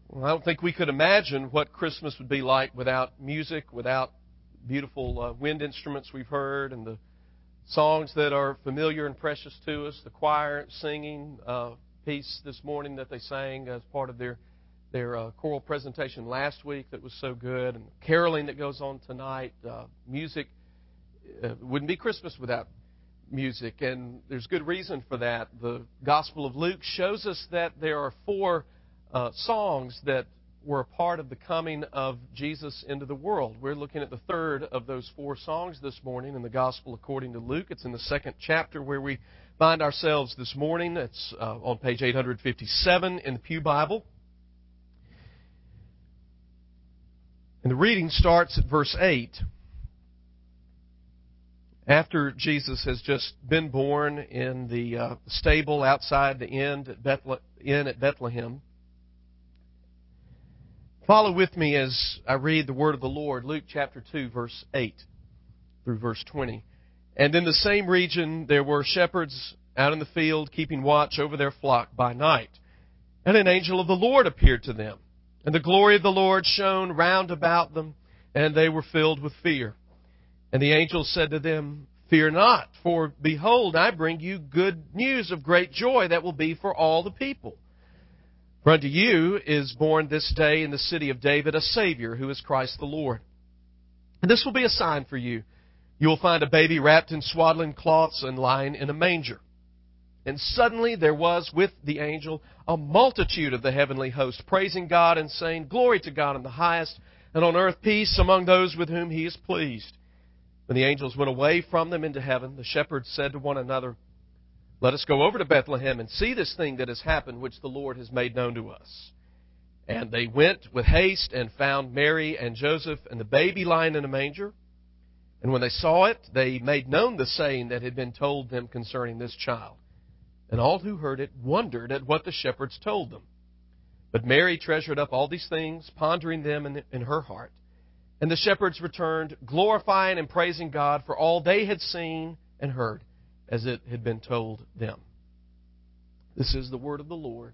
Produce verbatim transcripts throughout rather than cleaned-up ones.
Well, I don't think we could imagine what Christmas would be like without music, without beautiful uh, wind instruments we've heard, and the songs that are familiar and precious to us. The choir singing uh, piece this morning that they sang as part of their their uh, choral presentation last week that was so good, and caroling that goes on tonight. Uh, music uh, wouldn't be Christmas without music, and there's good reason for that. The Gospel of Luke shows us that there are four Uh, songs that were a part of the coming of Jesus into the world. We're looking at the third of those four songs this morning in the Gospel according to Luke. It's in the second chapter where we find ourselves this morning. It's uh, on page eight fifty-seven in the Pew Bible. And the reading starts at verse eight. After Jesus has just been born in the uh, stable outside the inn at, Bethle- inn at Bethlehem. Follow with me as I read the word of the Lord, Luke chapter two, verse eight through verse twenty. And in the same region there were shepherds out in the field keeping watch over their flock by night. And an angel of the Lord appeared to them. And the glory of the Lord shone round about them, and they were filled with fear. And the angel said to them, Fear not, for behold, I bring you good news of great joy that will be for all the people. For unto you is born this day in the city of David a Savior, who is Christ the Lord. And this will be a sign for you. You will find a baby wrapped in swaddling cloths and lying in a manger. And suddenly there was with the angel a multitude of the heavenly host, praising God and saying, Glory to God in the highest, and on earth peace among those with whom He is pleased. When the angels went away from them into heaven, the shepherds said to one another, Let us go over to Bethlehem and see this thing that has happened, which the Lord has made known to us. And they went with haste and found Mary and Joseph and the baby lying in a manger. And when they saw it, they made known the saying that had been told them concerning this child. And all who heard it wondered at what the shepherds told them. But Mary treasured up all these things, pondering them in, in her heart. And the shepherds returned, glorifying and praising God for all they had seen and heard, as it had been told them. This is the word of the Lord.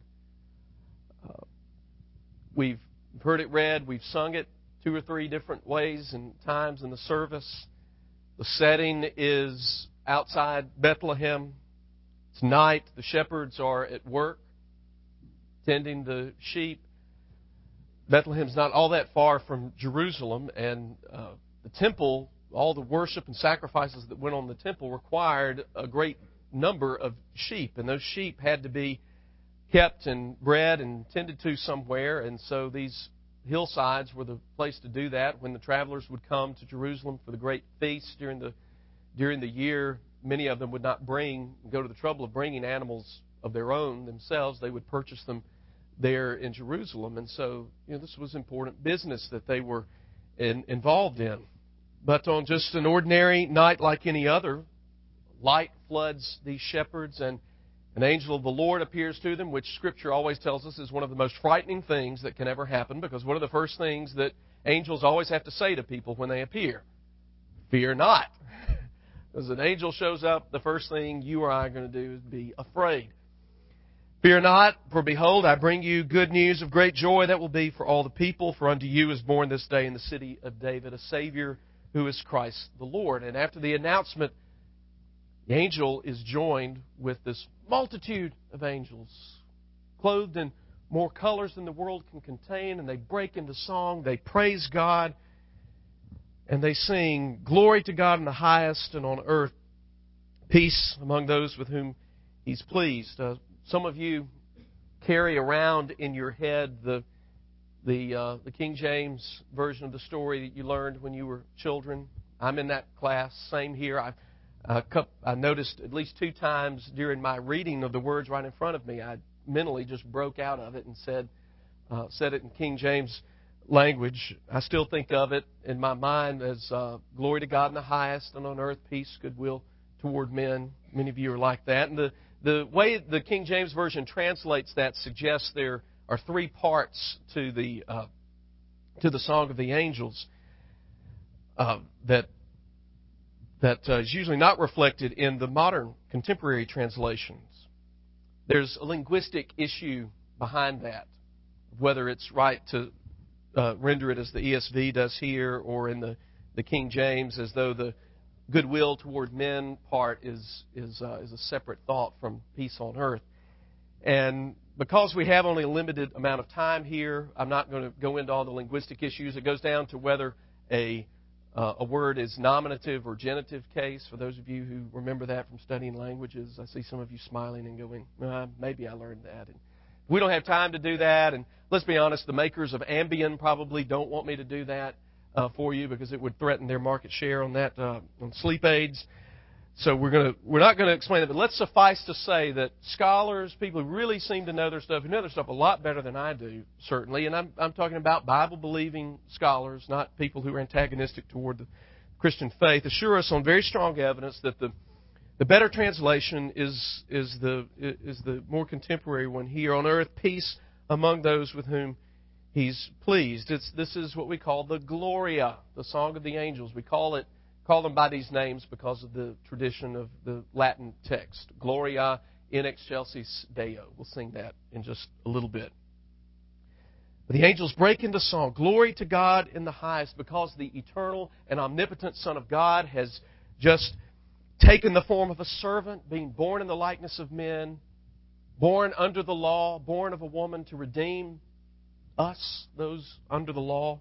Uh, we've heard it read. We've sung it two or three different ways and times in the service. The setting is outside Bethlehem. It's night. The shepherds are at work, tending the sheep. Bethlehem's not all that far from Jerusalem, and uh, the temple, all the worship and sacrifices that went on in the temple required a great number of sheep. And those sheep had to be kept and bred and tended to somewhere. And so these hillsides were the place to do that. When the travelers would come to Jerusalem for the great feasts during the during the year, many of them would not bring, go to the trouble of bringing animals of their own themselves. They would purchase them there in Jerusalem. And so, you know, this was important business that they were in, involved in. But on just an ordinary night like any other, light floods these shepherds, and an angel of the Lord appears to them, which Scripture always tells us is one of the most frightening things that can ever happen, because one of the first things that angels always have to say to people when they appear, Fear not. As an angel shows up, the first thing you or I are going to do is be afraid. Fear not, for behold, I bring you good news of great joy that will be for all the people. For unto you is born this day in the city of David a Savior, who is Christ the Lord. And after the announcement, the angel is joined with this multitude of angels, clothed in more colors than the world can contain, and they break into song, they praise God, and they sing, Glory to God in the highest, and on earth peace among those with whom He's pleased. Uh, some of you carry around in your head the The uh, the King James version of the story that you learned when you were children. I'm in that class. Same here. I uh, I noticed at least two times during my reading of the words right in front of me, I mentally just broke out of it and said uh, said it in King James language. I still think of it in my mind as uh, glory to God in the highest, and on earth peace, goodwill toward men. Many of you are like that. And the the way the King James version translates that suggests there are three parts to the uh, to the Song of the Angels uh, that that uh, is usually not reflected in the modern contemporary translations. There's a linguistic issue behind that. whether it's right to uh, render it as the E S V does here or in the, the King James, as though the goodwill toward men part is is uh, is a separate thought from peace on earth. And because we have only a limited amount of time here, I'm not going to go into all the linguistic issues. It goes down to whether a uh, a word is nominative or genitive case. For those of you who remember that from studying languages, I see some of you smiling and going, uh, maybe I learned that. And we don't have time to do that. And let's be honest, the makers of Ambien probably don't want me to do that uh, for you because it would threaten their market share on that uh, on sleep aids. So we're going to we're not going to explain it, but let's suffice to say that scholars, people who really seem to know their stuff, who know their stuff a lot better than I do, certainly, and I'm I'm talking about Bible-believing scholars, not people who are antagonistic toward the Christian faith, assure us on very strong evidence that the the better translation is is the is the more contemporary one here. On earth, peace among those with whom He's pleased. It's this is what we call the Gloria, the song of the angels. We call it. Call them by these names because of the tradition of the Latin text. Gloria in excelsis Deo. We'll sing that in just a little bit. But the angels break into song. Glory to God in the highest, because the eternal and omnipotent Son of God has just taken the form of a servant, being born in the likeness of men, born under the law, born of a woman to redeem us, those under the law,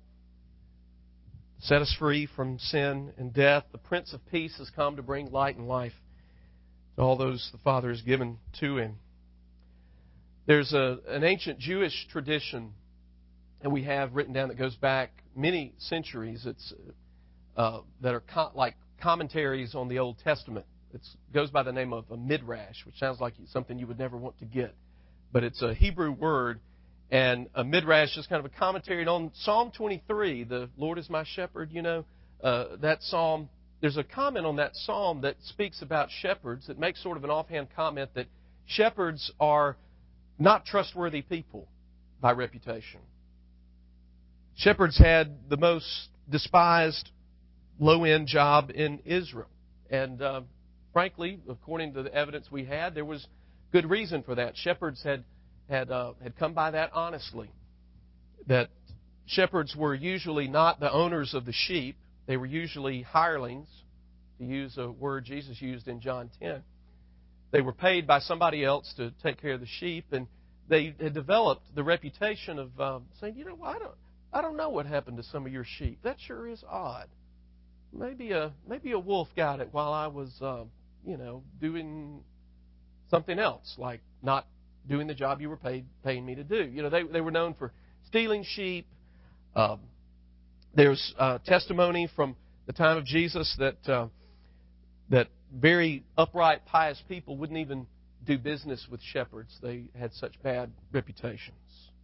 set us free from sin and death. The Prince of Peace has come to bring light and life to all those the Father has given to Him. There's a, an ancient Jewish tradition that we have written down that goes back many centuries. It's uh, that are co- like commentaries on the Old Testament. It goes by the name of a midrash, which sounds like something you would never want to get. But it's a Hebrew word. And a midrash is kind of a commentary on Psalm twenty-three, the Lord is my shepherd, you know. Uh, that psalm, there's a comment on that psalm that speaks about shepherds that makes sort of an offhand comment that shepherds are not trustworthy people by reputation. Shepherds had the most despised low-end job in Israel. And uh, frankly, according to the evidence we had, there was good reason for that. Shepherds had had uh, had come by that honestly, that shepherds were usually not the owners of the sheep. They were usually hirelings, to use a word Jesus used in John ten. They were paid by somebody else to take care of the sheep, and they had developed the reputation of uh, saying, you know, I don't, I don't know what happened to some of your sheep. That sure is odd. Maybe a maybe a wolf got it while I was, uh, you know, doing something else, like not doing the job you were paid, paying me to do. You know, they they were known for stealing sheep. Um, there's uh, testimony from the time of Jesus that uh, that very upright, pious people wouldn't even do business with shepherds. They had such bad reputations.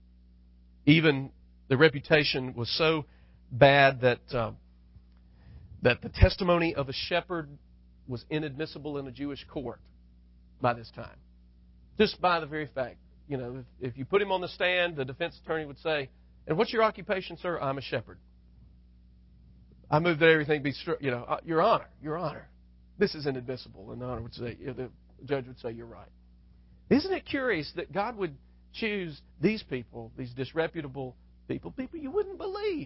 Even the reputation was so bad that uh, that the testimony of a shepherd was inadmissible in a Jewish court by this time. Just by the very fact, you know, if, if you put him on the stand, the defense attorney would say, and what's your occupation, sir? I'm a shepherd. I move that everything be, you know, uh, Your Honor, Your Honor. This is inadmissible. And the honor would say, the judge would say, you're right. Isn't it curious that God would choose these people, these disreputable people, people you wouldn't believe,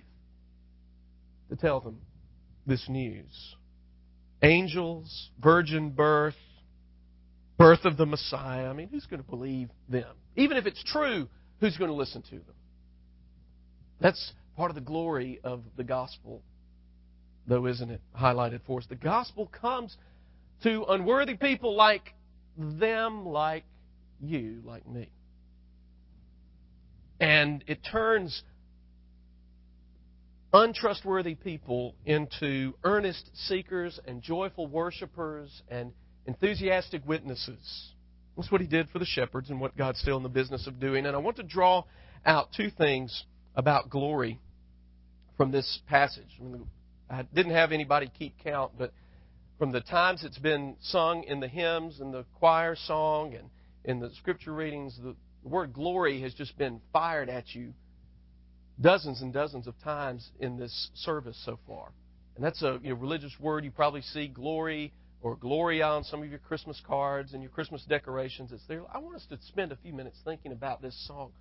to tell them this news? Angels, virgin birth, birth of the Messiah. I mean, who's going to believe them? Even if it's true, who's going to listen to them? That's part of the glory of the gospel, though, isn't it? Highlighted for us. The gospel comes to unworthy people like them, like you, like me. And it turns untrustworthy people into earnest seekers and joyful worshipers and enthusiastic witnesses. That's what He did for the shepherds and what God's still in the business of doing. And I want to draw out two things about glory from this passage. I mean, I didn't have anybody keep count, but from the times it's been sung in the hymns and the choir song and in the scripture readings, the word glory has just been fired at you dozens and dozens of times in this service so far. And that's a you know, religious word. You probably see glory or Gloria on some of your Christmas cards and your Christmas decorations. It's there. I want us to spend a few minutes thinking about this song,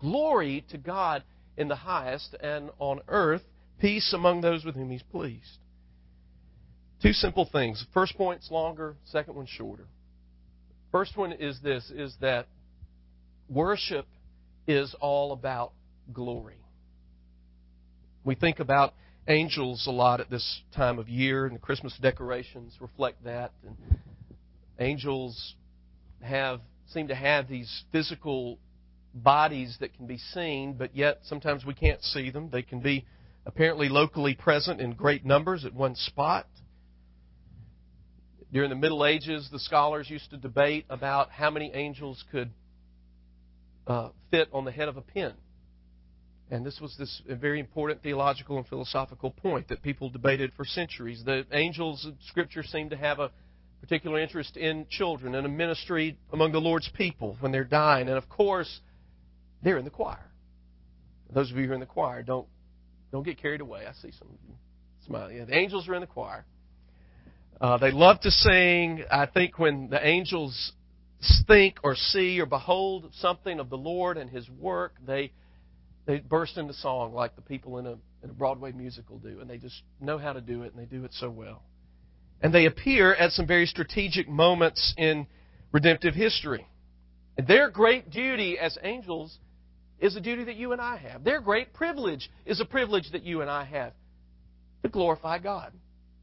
Glory to God in the highest, and on earth, peace among those with whom He's pleased. Two simple things. First point's longer, second one's shorter. First one is this, is that worship is all about glory. We think about angels a lot at this time of year, and the Christmas decorations reflect that. And angels have seem to have these physical bodies that can be seen, but yet sometimes we can't see them. They can be apparently locally present in great numbers at one spot. During the Middle Ages, the scholars used to debate about how many angels could uh, fit on the head of a pin. And this was this a very important theological and philosophical point that people debated for centuries. The angels of Scripture seem to have a particular interest in children and a ministry among the Lord's people when they're dying. And of course, they're in the choir. Those of you who are in the choir, don't don't get carried away. I see some of you smiling. Yeah, the angels are in the choir. Uh, they love to sing. I think when the angels think or see or behold something of the Lord and His work, they they burst into song like the people in a, in a Broadway musical do, and they just know how to do it, and they do it so well. And they appear at some very strategic moments in redemptive history. And their great duty as angels is a duty that you and I have. Their great privilege is a privilege that you and I have, to glorify God.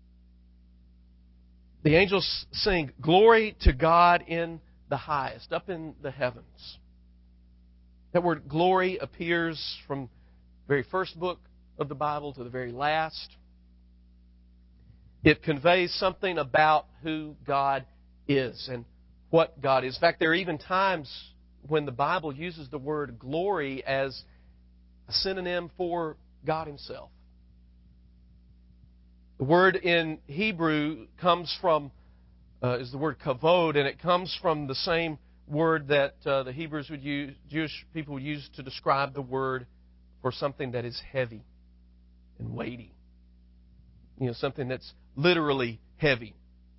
The angels sing, "Glory to God in the highest," up in the heavens. That word glory appears from the very first book of the Bible to the very last. It conveys something about who God is and what God is. In fact, there are even times when the Bible uses the word glory as a synonym for God Himself. The word in Hebrew comes from, uh, is the word kavod, and it comes from the same word that uh, the Hebrews would use, Jewish people would use to describe the word for something that is heavy and weighty. You know, something that's literally heavy.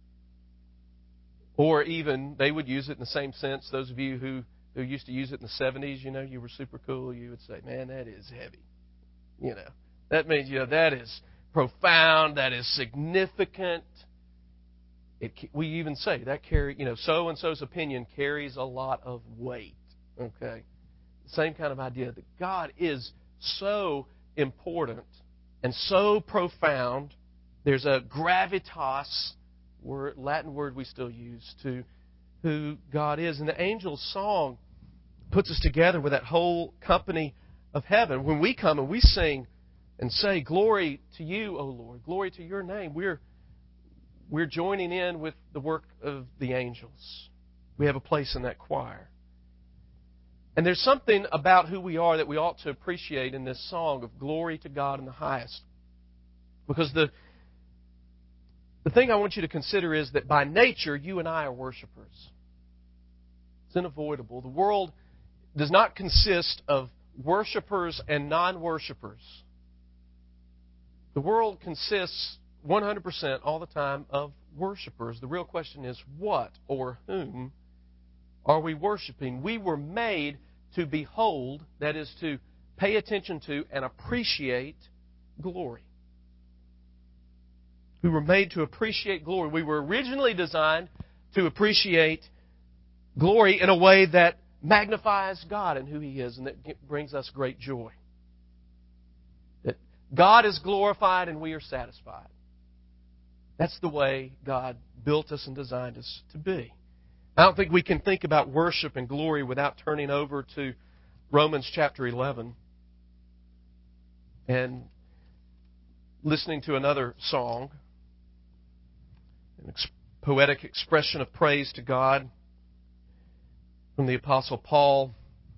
Or even, they would use it in the same sense. Those of you who, who used to use it in the seventies, you know, you were super cool, you would say, "Man, that is heavy." You know, that means, you know, that is profound, that is significant. It, we even say that carry, you know, so and so's opinion carries a lot of weight. Okay, same kind of idea that God is so important and so profound. There's a gravitas, word, Latin word we still use, to who God is, and the angels' song puts us together with that whole company of heaven. When we come and we sing and say, "Glory to You, O Lord, glory to Your name," we're We're joining in with the work of the angels. We have a place in that choir. And there's something about who we are that we ought to appreciate in this song of glory to God in the highest. Because the, the thing I want you to consider is that by nature, you and I are worshipers. It's unavoidable. The world does not consist of worshipers and non-worshipers. The world consists one hundred percent all the time of worshipers. The real question is, what or whom are we worshiping? We were made to behold, that is to pay attention to and appreciate glory. We were made to appreciate glory. We were originally designed to appreciate glory in a way that magnifies God and who He is, and that brings us great joy. That God is glorified and we are satisfied. That's the way God built us and designed us to be. I don't think we can think about worship and glory without turning over to Romans chapter eleven and listening to another song, an ex- poetic expression of praise to God from the Apostle Paul.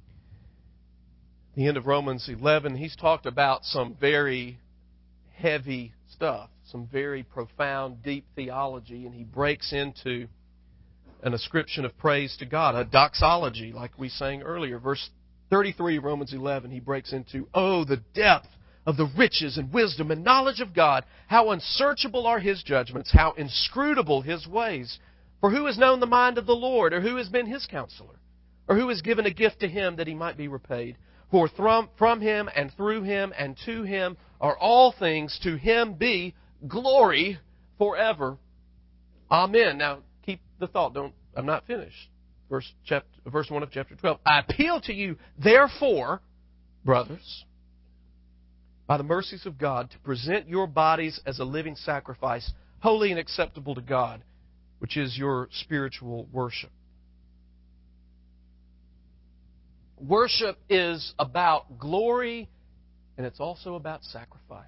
At the end of Romans eleven, he's talked about some very heavy stuff, some very profound, deep theology, and he breaks into an ascription of praise to God, a doxology, like we sang earlier. Verse thirty-three, Romans eleven, he breaks into, "Oh, the depth of the riches and wisdom and knowledge of God! How unsearchable are His judgments, how inscrutable His ways! For who has known the mind of the Lord, or who has been His counselor? Or who has given a gift to Him that He might be repaid? For from, from Him and through Him and to Him are all things. To Him be glory forever. Amen. Now, keep the thought. Don't. I'm not finished. Verse, chapter, verse one of chapter twelve. I appeal to you, therefore, brothers, by the mercies of God, to present your bodies as a living sacrifice, holy and acceptable to God, which is your spiritual worship. Worship is about glory, and it's also about sacrifice.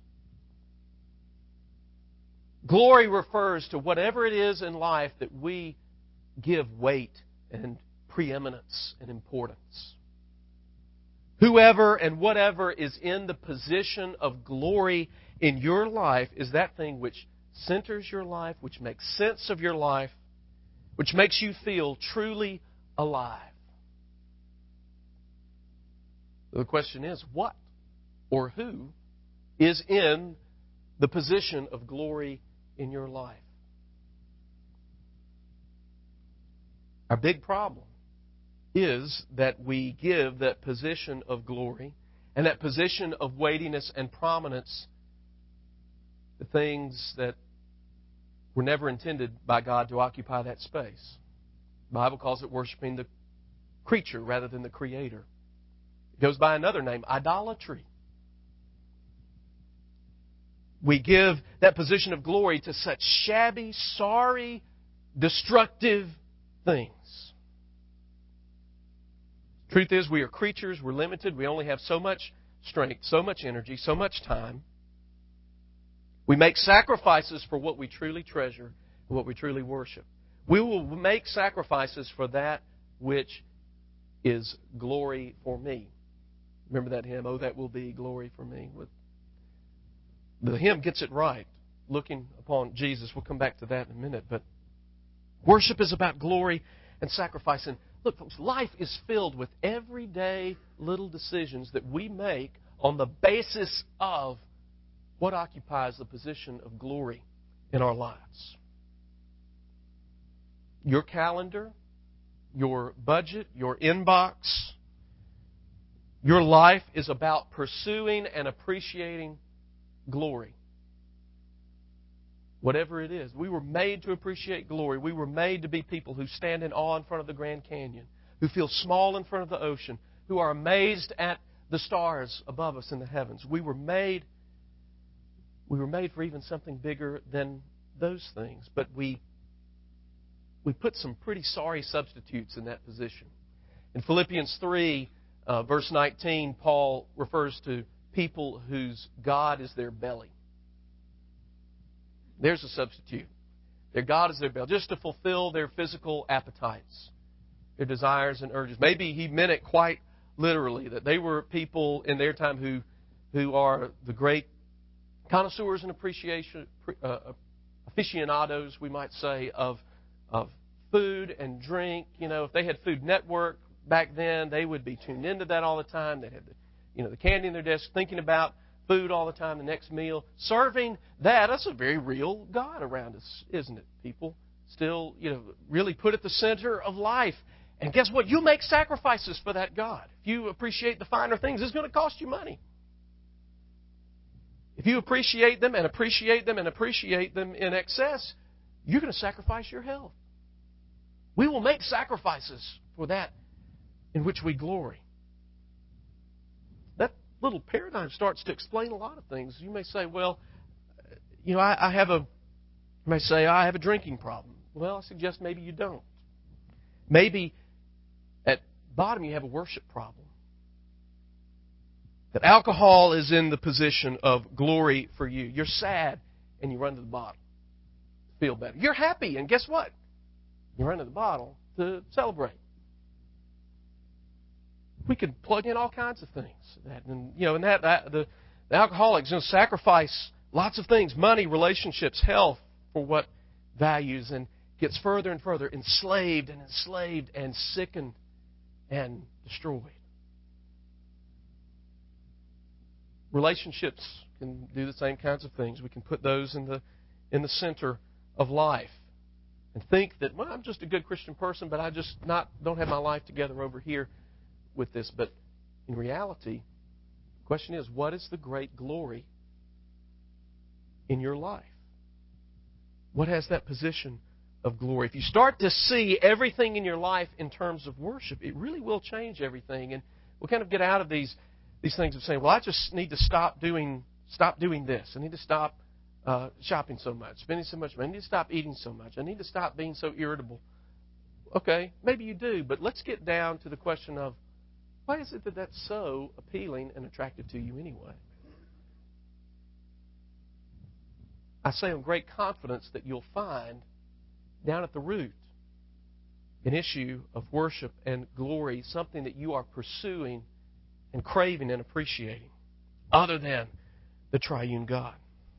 Glory refers to whatever it is in life that we give weight and preeminence and importance. Whoever and whatever is in the position of glory in your life is that thing which centers your life, which makes sense of your life, which makes you feel truly alive. The question is, what or who is in the position of glory in your life? Our big problem is that we give that position of glory and that position of weightiness and prominence to things that were never intended by God to occupy that space. The Bible calls it worshiping the creature rather than the Creator. It goes by another name, idolatry. We give that position of glory to such shabby, sorry, destructive things. Truth is, we are creatures, we're limited, we only have so much strength, so much energy, so much time. We make sacrifices for what we truly treasure and what we truly worship. We will make sacrifices for that which is glory for me. Remember that hymn, "Oh, that will be glory for me." The hymn gets it right, looking upon Jesus. We'll come back to that in a minute. But worship is about glory and sacrifice. And look, folks, life is filled with everyday little decisions that we make on the basis of what occupies the position of glory in our lives. Your calendar, your budget, your inbox, your life is about pursuing and appreciating glory. Whatever it is. We were made to appreciate glory. We were made to be people who stand in awe in front of the Grand Canyon, who feel small in front of the ocean, who are amazed at the stars above us in the heavens. We were made, we were made for even something bigger than those things. But we, we put some pretty sorry substitutes in that position. In Philippians three, Uh, verse nineteen, Paul refers to people whose God is their belly. There's a substitute. Their God is their belly, just to fulfill their physical appetites, their desires and urges. Maybe he meant it quite literally, that they were people in their time who, who are the great connoisseurs and appreciation, uh, aficionados, we might say, of, of food and drink. You know, if they had Food Network back then, they would be tuned into that all the time. They'd have the, you know, the candy in their desk, thinking about food all the time, the next meal. Serving that, that's a very real God around us, isn't it, people? Still, you know, really put at the center of life. And guess what? You make sacrifices for that God. If you appreciate the finer things, it's going to cost you money. If you appreciate them and appreciate them and appreciate them in excess, you're going to sacrifice your health. We will make sacrifices for that in which we glory. That little paradigm starts to explain a lot of things. You may say, well, you know, I, I have a, you may say, I have a drinking problem. Well, I suggest maybe you don't. Maybe at bottom you have a worship problem. That alcohol is in the position of glory for you. You're sad and you run to the bottle to feel better. You're happy and guess what? You run to the bottle to celebrate. We could plug in all kinds of things. That, and, you know, and that, that the, the alcoholic's going to sacrifice lots of things, money, relationships, health, for what values, and gets further and further enslaved and enslaved and sickened and destroyed. Relationships can do the same kinds of things. We can put those in the in the center of life and think that, well, I'm just a good Christian person, but I just not don't have my life together over here with this. But in reality, the question is, what is the great glory in your life? What has that position of glory? If you start to see everything in your life in terms of worship, it really will change everything. And we'll kind of get out of these these things of saying, well, I just need to stop doing stop doing this. I need to stop uh, shopping so much, spending so much money. I need to stop eating so much. I need to stop being so irritable. Okay, maybe you do, but let's get down to the question of, why is it that that's so appealing and attractive to you anyway? I say on great confidence that you'll find down at the root an issue of worship and glory, something that you are pursuing and craving and appreciating, other than the triune God.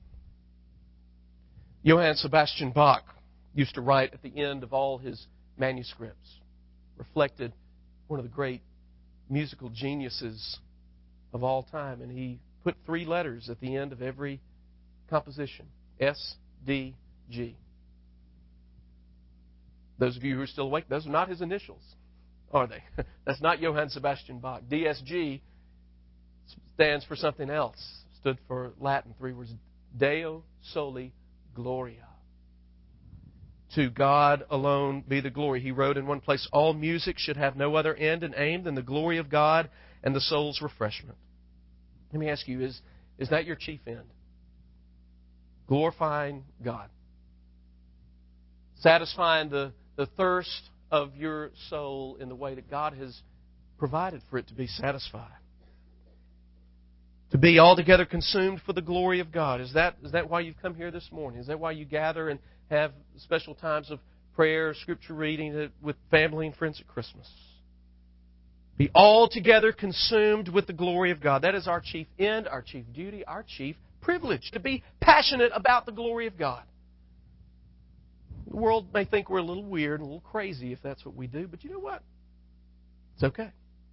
Johann Sebastian Bach used to write at the end of all his manuscripts, reflected one of the great musical geniuses of all time, and he put three letters at the end of every composition: S, D, G. Those of you who are still awake, those are not his initials, are they? That's not Johann Sebastian Bach. D S G stands for something else. Stood for Latin, three words: Deo Soli Gloria. To God alone be the glory. He wrote in one place, all music should have no other end and aim than the glory of God and the soul's refreshment. Let me ask you, is, is that your chief end? Glorifying God. Satisfying the, the thirst of your soul in the way that God has provided for it to be satisfied. To be altogether consumed for the glory of God. Is that, is that why you've come here this morning? Is that why you gather and have special times of prayer, scripture reading with family and friends at Christmas? Be altogether consumed with the glory of God. That is our chief end, our chief duty, our chief privilege, to be passionate about the glory of God. The world may think we're a little weird, a little crazy if that's what we do, but you know what? It's okay.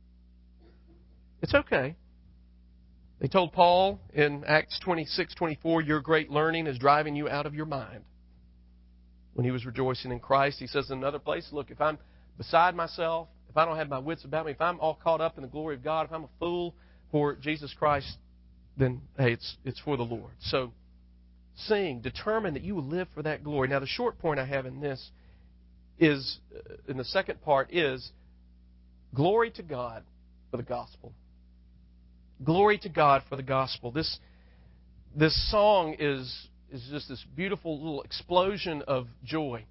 It's okay. They told Paul in Acts twenty-six twenty-four, your great learning is driving you out of your mind. When he was rejoicing in Christ, he says in another place, look, if I'm beside myself, if I don't have my wits about me, if I'm all caught up in the glory of God, if I'm a fool for Jesus Christ, then, hey, it's it's for the Lord. So, sing, determine that you will live for that glory. Now, the short point I have in this is, in the second part, is glory to God for the gospel. Glory to God for the gospel. This this song is is just this beautiful little explosion of joy.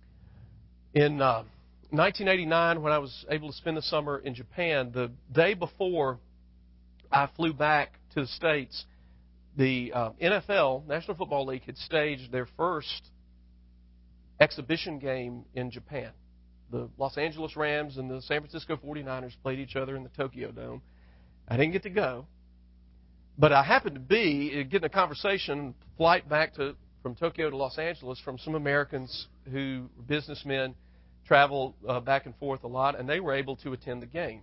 In uh, nineteen eighty-nine, when I was able to spend the summer in Japan, the day before I flew back to the States, the uh, N F L, National Football League, had staged their first exhibition game in Japan. The Los Angeles Rams and the San Francisco forty-niners played each other in the Tokyo Dome. I didn't get to go, but I happened to be getting a conversation, flight back to from Tokyo to Los Angeles from some Americans who, businessmen, travel uh, back and forth a lot, and they were able to attend the game.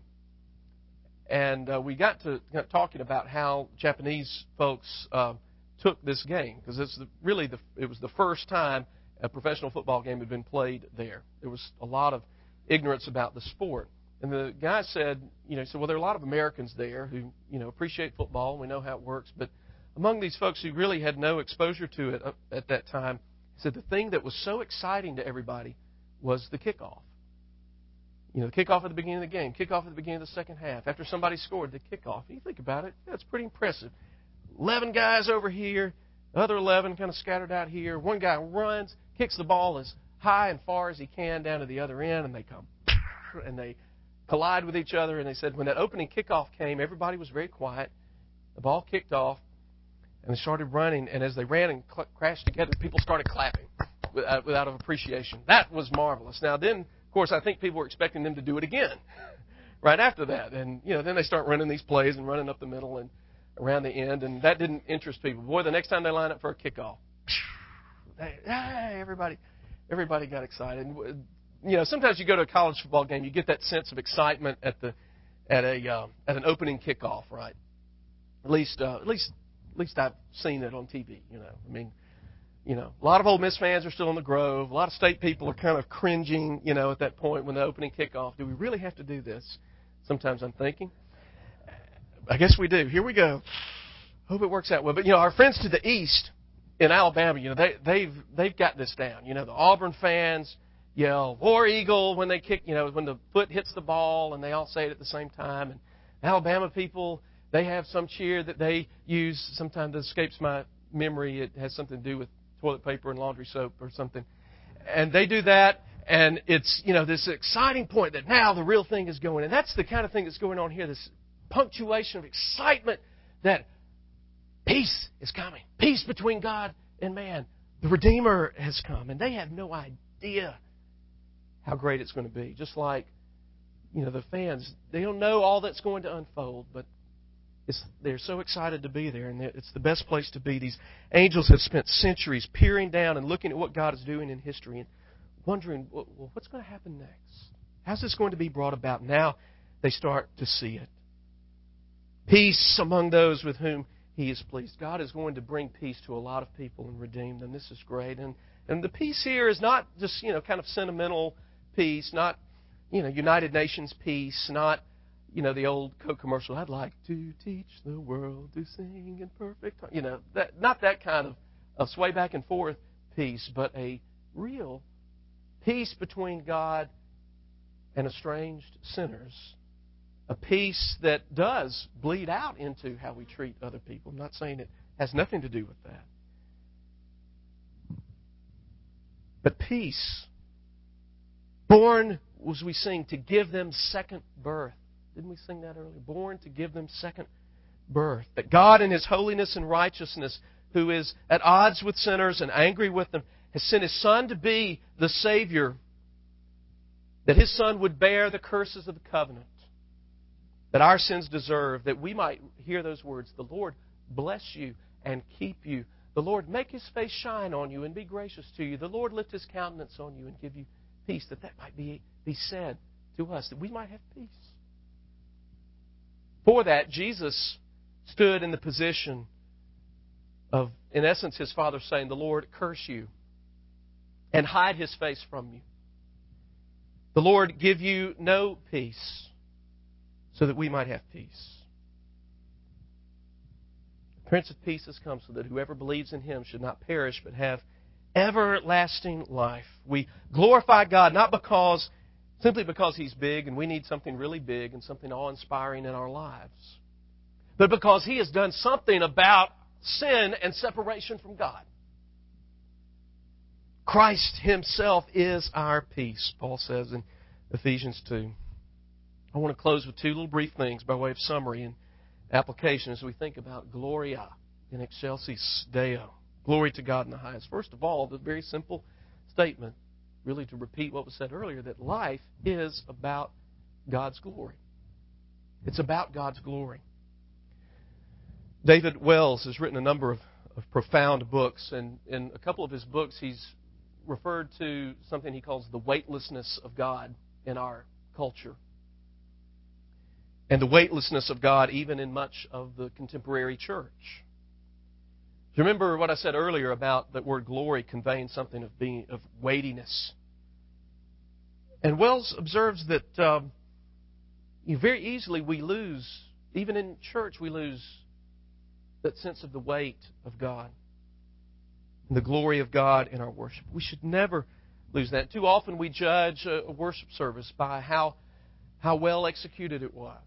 And uh, we got to got talking about how Japanese folks uh, took this game, because it's the, really the, it was the first time a professional football game had been played there. There was a lot of ignorance about the sport. And the guy said, you know, he said, well, there are a lot of Americans there who, you know, appreciate football, and we know how it works. But among these folks who really had no exposure to it at that time, he said the thing that was so exciting to everybody was the kickoff. You know, the kickoff at the beginning of the game, kickoff at the beginning of the second half. After somebody scored, the kickoff. You think about it, that's pretty impressive. Eleven guys over here, the other eleven kind of scattered out here. One guy runs, kicks the ball as high and far as he can down to the other end, and they come, and they collide with each other. And they said when that opening kickoff came, everybody was very quiet. The ball kicked off, and they started running. And as they ran and cl- crashed together, people started clapping without, without of appreciation. That was marvelous. Now then, of course, I think people were expecting them to do it again right after that. And you know, then they start running these plays and running up the middle and around the end, and that didn't interest people. Boy, the next time they line up for a kickoff, they, hey, everybody, everybody got excited. You know, sometimes you go to a college football game, you get that sense of excitement at the at a uh, at an opening kickoff, right? At least, uh, at least, at least I've seen it on T V. You know, I mean, you know, a lot of Ole Miss fans are still in the Grove. A lot of state people are kind of cringing, you know, at that point when the opening kickoff. Do we really have to do this? Sometimes I'm thinking. I guess we do. Here we go. Hope it works out well. But, you know, our friends to the east in Alabama, you know, they, they've they've got this down. You know, the Auburn fans yell, War Eagle, when they kick, you know, when the foot hits the ball, and they all say it at the same time. And Alabama people, they have some cheer that they use. Sometimes it escapes my memory. It has something to do with toilet paper and laundry soap or something. And they do that, and it's, you know, this exciting point that now the real thing is going. And that's the kind of thing that's going on here, this punctuation of excitement that peace is coming. Peace between God and man. The Redeemer has come. And they have no idea how great it's going to be. Just like, you know, the fans, they don't know all that's going to unfold, but it's, they're so excited to be there, and it's the best place to be. These angels have spent centuries peering down and looking at what God is doing in history and wondering, well, what's going to happen next? How's this going to be brought about? Now they start to see it. Peace among those with whom He is pleased. God is going to bring peace to a lot of people and redeem them. This is great. And and the peace here is not just, you know, kind of sentimental peace, not, you know, United Nations peace, not, you know, the old Coke commercial, I'd like to teach the world to sing in perfect time. You know, that, not that kind of, of sway back and forth peace, but a real peace between God and estranged sinners. A peace that does bleed out into how we treat other people. I'm not saying it has nothing to do with that. But peace, born, as we sing, to give them second birth. Didn't we sing that earlier? Born to give them second birth. That God in His holiness and righteousness, who is at odds with sinners and angry with them, has sent His Son to be the Savior. That His Son would bear the curses of the covenant that our sins deserve, that we might hear those words, the Lord bless you and keep you. The Lord make His face shine on you and be gracious to you. The Lord lift His countenance on you and give you peace. That that might be, be said to us, that we might have peace. For that, Jesus stood in the position of, in essence, His Father saying, the Lord curse you and hide His face from you. The Lord give you no peace, so that we might have peace. The Prince of Peace has come so that whoever believes in Him should not perish but have everlasting life. We glorify God not because simply because He's big and we need something really big and something awe-inspiring in our lives, but because He has done something about sin and separation from God. Christ Himself is our peace, Paul says in Ephesians two. I want to close with two little brief things by way of summary and application as we think about Gloria in Excelsis Deo. Glory to God in the highest. First of all, the very simple statement, really to repeat what was said earlier, that life is about God's glory. It's about God's glory. David Wells has written a number of, of profound books, and in a couple of his books he's referred to something he calls the weightlessness of God in our culture. And the weightlessness of God even in much of the contemporary church. Do you remember what I said earlier about that word glory conveying something of being of weightiness? And Wells observes that um, you very easily we lose, even in church, we lose that sense of the weight of God and the glory of God in our worship. We should never lose that. Too often we judge a worship service by how how well executed it was,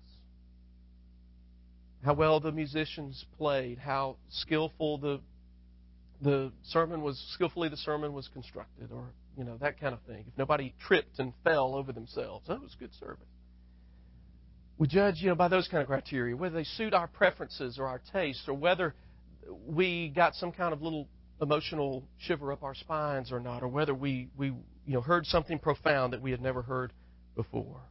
how well the musicians played, how skillful the the sermon was, skillfully the sermon was constructed, or you know that kind of thing. If nobody tripped and fell over themselves, that was a good service. We judge, you know, by those kind of criteria, whether they suit our preferences or our tastes, or whether we got some kind of little emotional shiver up our spines or not, or whether we we you know heard something profound that we had never heard before.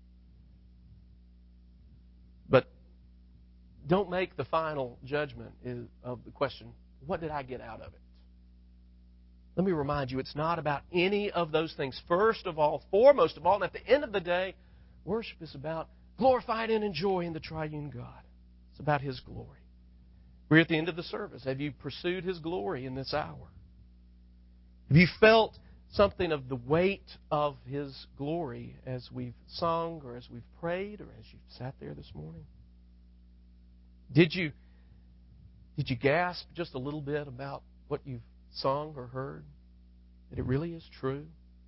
But don't make the final judgment of the question, what did I get out of it? Let me remind you, it's not about any of those things. First of all, foremost of all, and at the end of the day, worship is about glorifying and enjoying the triune God. It's about His glory. We're at the end of the service. Have you pursued His glory in this hour? Have you felt something of the weight of His glory as we've sung or as we've prayed or as you've sat there this morning? Did you, did you gasp just a little bit about what you've sung or heard? That it really is true?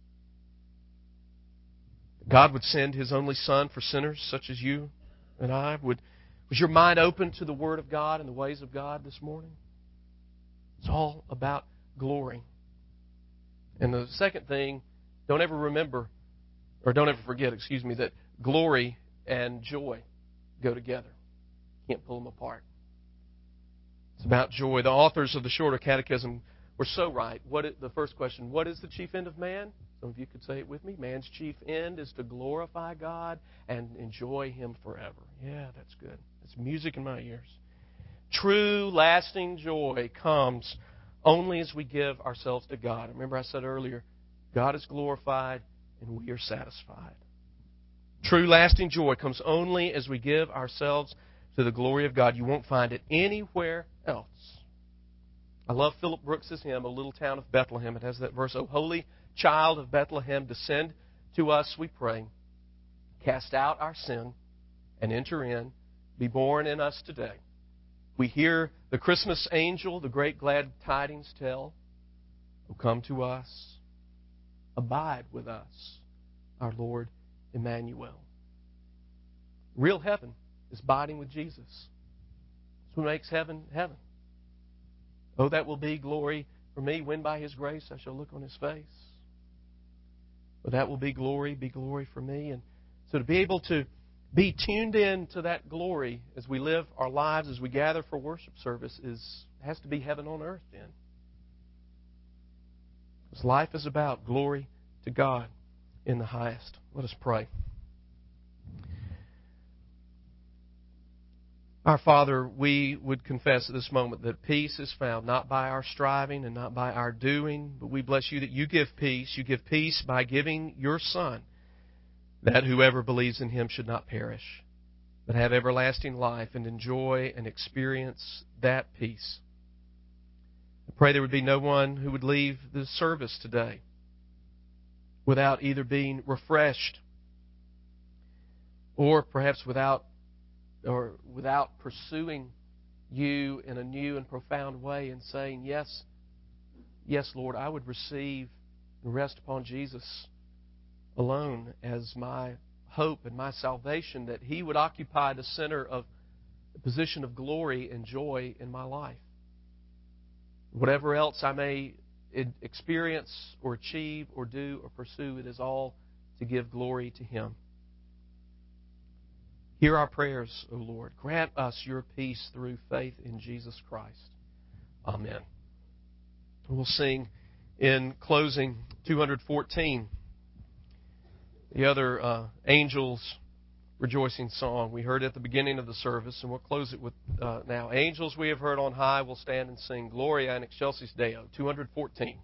God would send His only Son for sinners such as you and I? Would, was your mind open to the Word of God and the ways of God this morning? It's all about glory. And the second thing, don't ever remember, or don't ever forget, excuse me, that glory and joy go together. Can't pull them apart. It's about joy. The authors of the Shorter Catechism were so right. What is, the first question, what is the chief end of man? Some of you could say it with me. Man's chief end is to glorify God and enjoy Him forever. Yeah, that's good. It's music in my ears. True, lasting joy comes only as we give ourselves to God. Remember I said earlier, God is glorified and we are satisfied. True, lasting joy comes only as we give ourselves to the glory of God. You won't find it anywhere else. I love Philip Brooks' hymn, O Little Town of Bethlehem. It has that verse, O Holy Child of Bethlehem, descend to us, we pray. Cast out our sin and enter in. Be born in us today. We hear the Christmas angel, the great glad tidings tell. O come to us. Abide with us, our Lord Emmanuel. Real heaven is abiding with Jesus. That's what makes heaven heaven. Oh, that will be glory for me when by His grace I shall look on His face. But that will be glory, be glory for me. And so to be able to be tuned in to that glory as we live our lives, as we gather for worship service, is has to be heaven on earth then. Because life is about glory to God in the highest. Let us pray. Our Father, we would confess at this moment that peace is found not by our striving and not by our doing, but we bless You that You give peace. You give peace by giving Your Son, that whoever believes in Him should not perish, but have everlasting life and enjoy and experience that peace. I pray there would be no one who would leave the service today without either being refreshed or perhaps without or without pursuing You in a new and profound way and saying, yes, yes, Lord, I would receive and rest upon Jesus alone as my hope and my salvation, that He would occupy the center of the position of glory and joy in my life. Whatever else I may experience or achieve or do or pursue, it is all to give glory to Him. Hear our prayers, O Lord. Grant us Your peace through faith in Jesus Christ. Amen. We'll sing in closing two fourteen, the other uh, angels rejoicing song. We heard it at the beginning of the service, and we'll close it with uh, now. Angels we have heard on high will stand and sing Gloria in Excelsis Deo, two fourteen.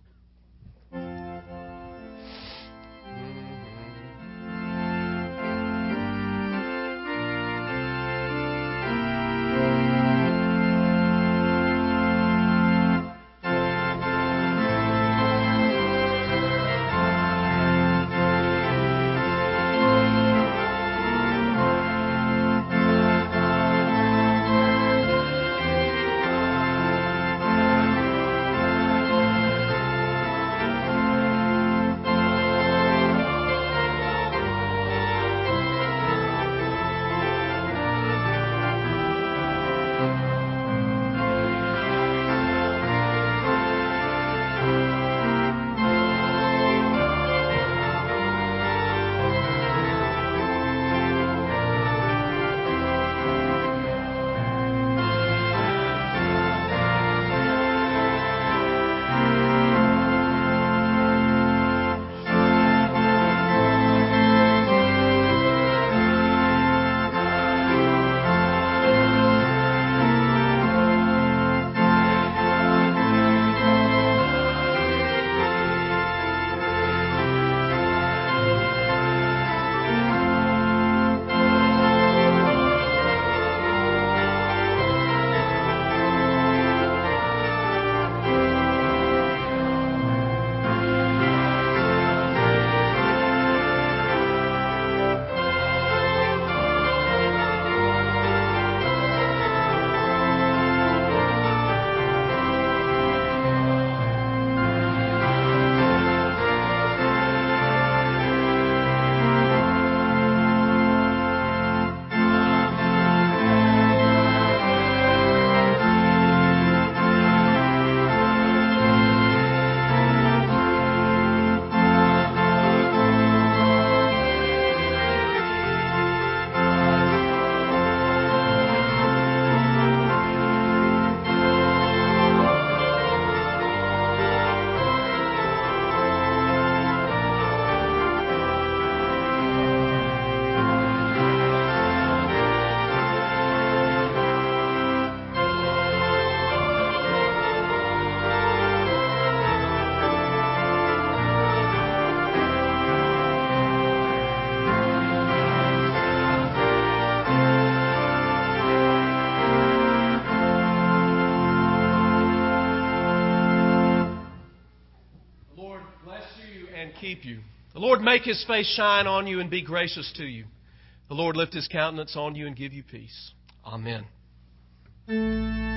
keep you. The Lord make His face shine on you and be gracious to you. The Lord lift His countenance on you and give you peace. Amen.